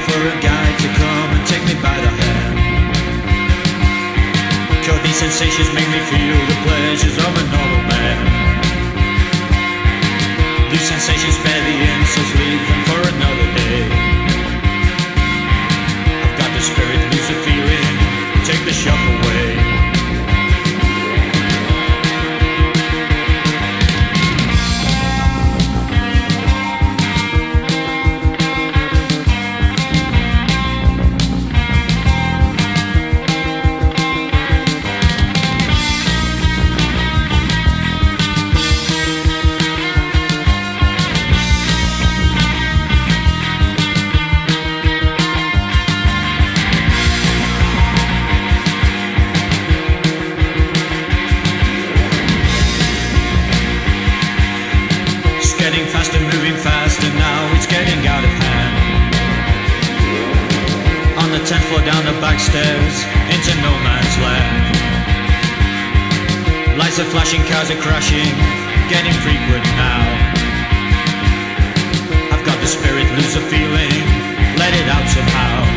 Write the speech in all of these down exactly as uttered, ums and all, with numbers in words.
for a guide to come and take me by the hand. Cause these sensations make me feel the pleasures of a normal man. These sensations spare the insults, leave them for another day. I've got the spirit, lose the feeling, take the shock away. Getting faster, moving faster, now it's getting out of hand. On the tenth floor, down the back stairs, into no man's land. Lights are flashing, cars are crashing, getting frequent now. I've got the spirit, lose the feeling, let it out somehow.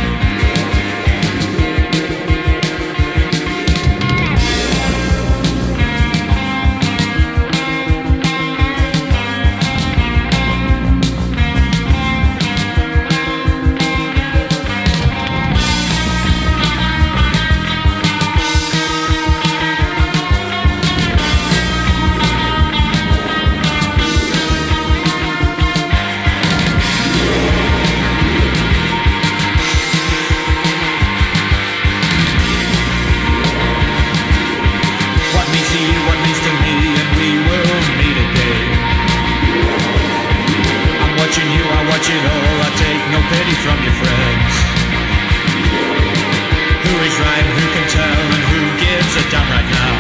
Watch it all, I take no pity from your friends. Who is right, who can tell, and who gives a damn right now?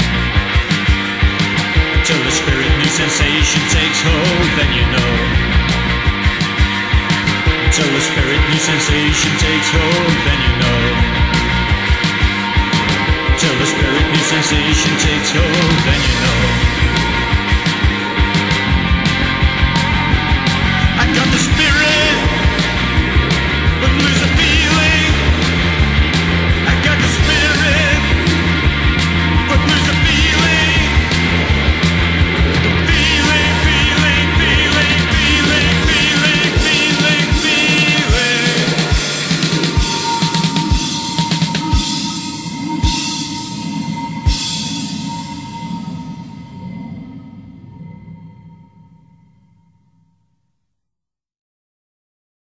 Until the spirit new sensation takes hold, then you know. Until the spirit new sensation takes hold, then you know. Until the spirit new sensation takes hold, then you know.